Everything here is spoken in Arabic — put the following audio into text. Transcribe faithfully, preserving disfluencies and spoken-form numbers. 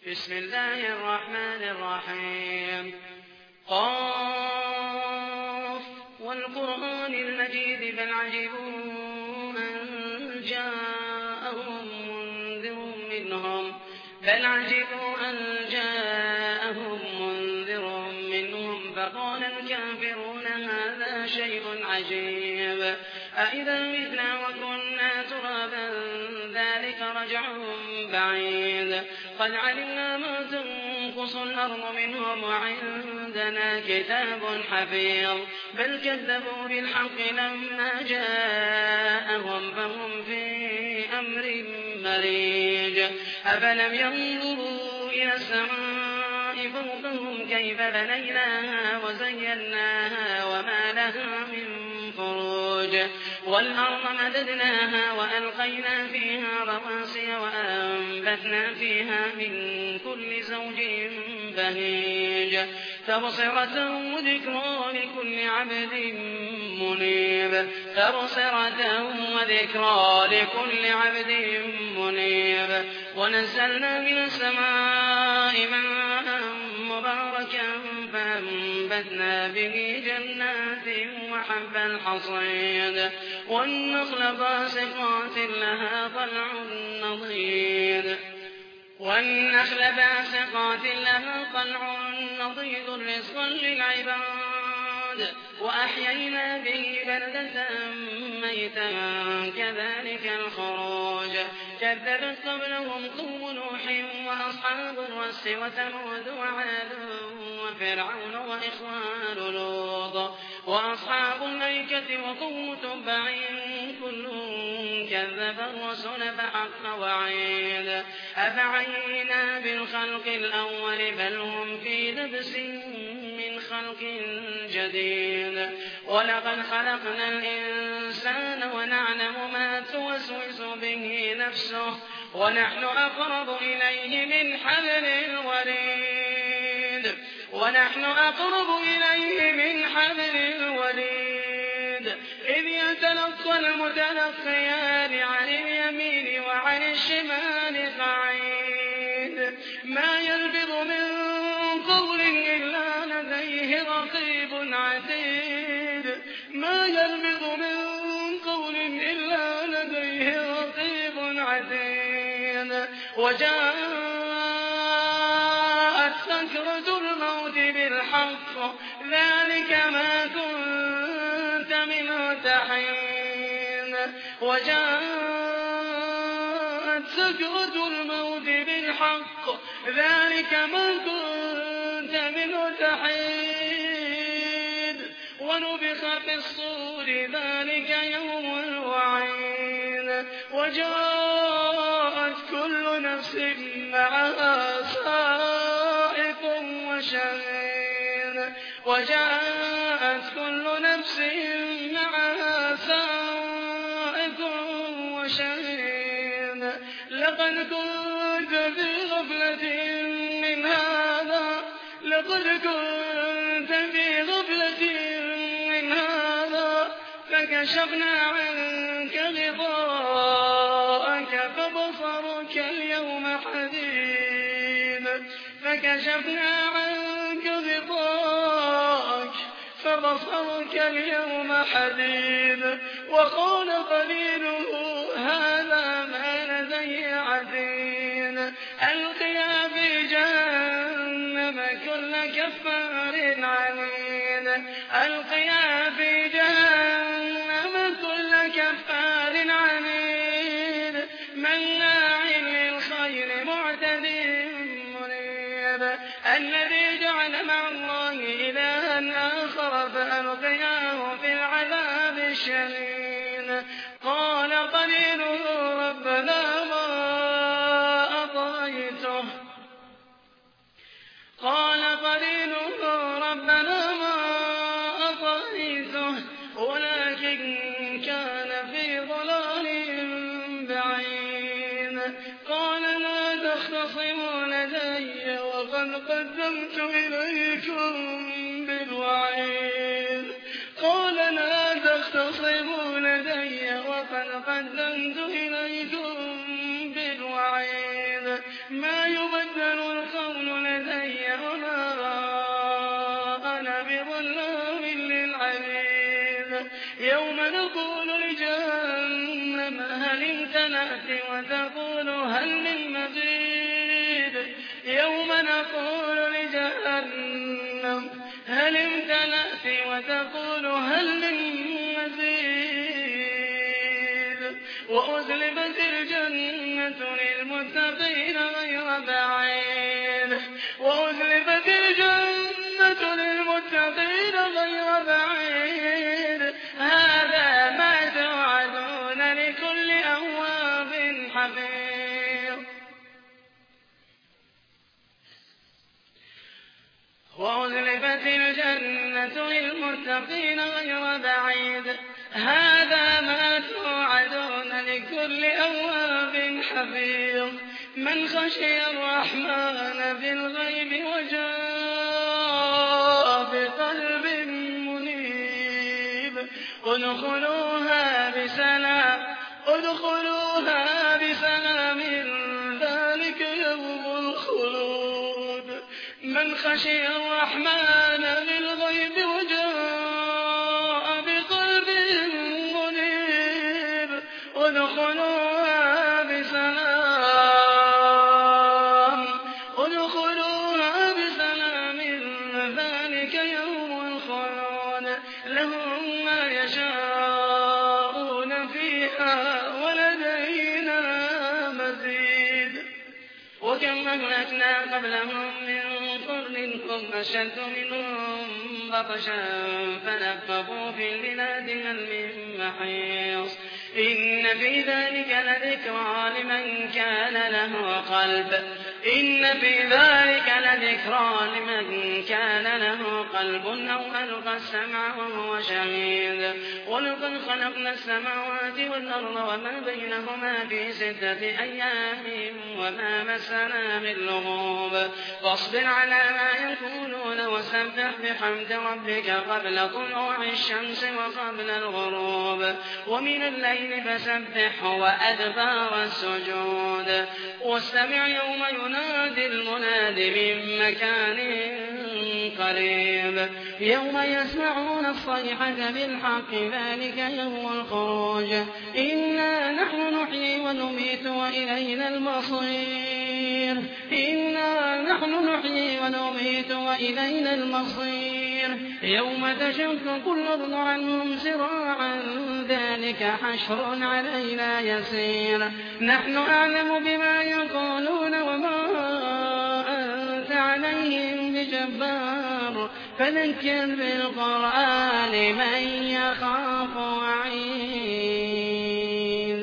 بسم الله الرحمن الرحيم قاف والقرآن المجيد بل عجبوا أن جاءهم منذر منهم بل عجبوا أن جاءهم منذر منهم فقال الكافرون هذا شيء عجيب أإذا متنا وكنا ترابا ذلك رجع بعيد قد علمنا ما تنقص الأرض منهم وعندنا كتاب حفيظ بل كذبوا بالحق لما جاءهم فهم في أمر مريج أفلم ينظروا إلى السماء فوقهم كيف بنيناها وزيناها وما لها من فروج والأرض مددناها وألقينا فيها رواسي وأنبتنا فيها من كل زوج بهيج تبصرة وذكرى لكل عبد منيب تبصرة وذكرى لكل عبد منيب ونزلنا من السماء ماء مباركا فأنبتنا به جنات وحب الحصيد والنخل باسقات لها طلع نضيد والنخل باسقات لها طلع نضيد رزقا للعباد وأحيينا به بلدة ميتا كذلك الخروج كذبت قبلهم قوم نوح وأصحاب الرس وثمود وعاد وفرعون وإخوان لوط وأصحاب الأيكة وقوم تبع كل كذب الرسل فحق وعيد أفعينا بالخلق الأول بل هم في لبس من خلق جديد ولقد خلقنا الإنسان ونعلم ما توسوس به نفسه ونحن أقرب إليه من حبل الوريد ونحن أقرب إليه من حبل الوريد إذ يتلقى المتلقيان عن اليمين وعن الشمال قعيد ما يلفظ من قول إلا لديه رقيب عتيد ما يلفظ من قول إلا لديه رقيب عتيد وجاءت سكرة الموت بالحق ذلك ما كنت منه تحين وجاءت سكرة الموت بالحق ذلك ما كنت منه تحين ونفخ في الصور ذلك يوم الوعيد وجاءت كل نفس معها سائق وشهيد وجاءت كل نفس معها سائق وشهيد لقد كنت في غفلة من هذا لقد كنت في غفلة من هذا فكشفنا عنك غطاءك فبصرك اليوم حديد فكشفنا عنك غطاءك فبصرك اليوم حديد وقال قليله هذا ما لدي عتيد ألقيا في جهنم كل كفار عنيد ألقيا في جهنم كل كفار عنيد مناع للخير معتد مريب الذي جعل مع الله إلها آخر فألقياه في العذاب الشديد قال قليله ربنا ما أطغيته قال قليله ربنا ما أطغيته ولكن كان في ضلال بعيد قال لا تختصموا لدي وقد قدمت إليكم بالوعيد قال لا تختصموا لدي وقد قدمت إليكم بالوعيد ما يبدل يوم نقول لجهنم هل امتلأت وتقول هل من مزيد يوم نقول لجهنم هل امتلأت وتقول هل من مزيد وأزلفت الجنة للمتقين غير بعيد وأزلفت الجنة للمتقين غير بعيد هذا ما توعدون لكل أواب حفيظ وأزلفت الجنة للمتقين غير بعيد هذا ما توعدون لكل أواب حفيظ من خشي الرحمن بالغيب وجاء بقلب منيب ادخلوها بسلام ادخلوها بسلام ذلك يوم الخلود من خشي الرحمن بالغيب وجاء بقلب منيب ادخلوها بسلام ادخلوها بسلام ذلك يوم الخلود لهم ما يشاءون فيها ولدينا مزيد وكم أهلكنا قبلهم من قرن هم أشد منهم بطشا فنفقوا في البلاد هل من محيص إن في ذلك لذكرى لمن كان له قلب إن في ذلك لذكرى لمن كان له قلب أو ألقى السمع وهو شهيد ولقد خلقنا السماوات والأرض وما بينهما في ستة أيام وما مسنا من لغوب فاصبر على ما يقولون وسبح بحمد ربك قبل طلوع الشمس وقبل الغروب ومن الليل فسبحه وأدبار السجود واستمع يوم ينادي المناد من مكان قريب يوم يسمعون الصيحة بالحق ذلك يوم الخروج إنا نحن نحيي ونميت وإلينا المصير إنا نحن نحيي ونميت وإلينا المصير يوم تشق الأرض عنهم سراعا ذلك حشر علينا يسير نحن أعلم بما يقولون وما أنت عليهم بجبار فذكر بالقرآن من يخاف وعيد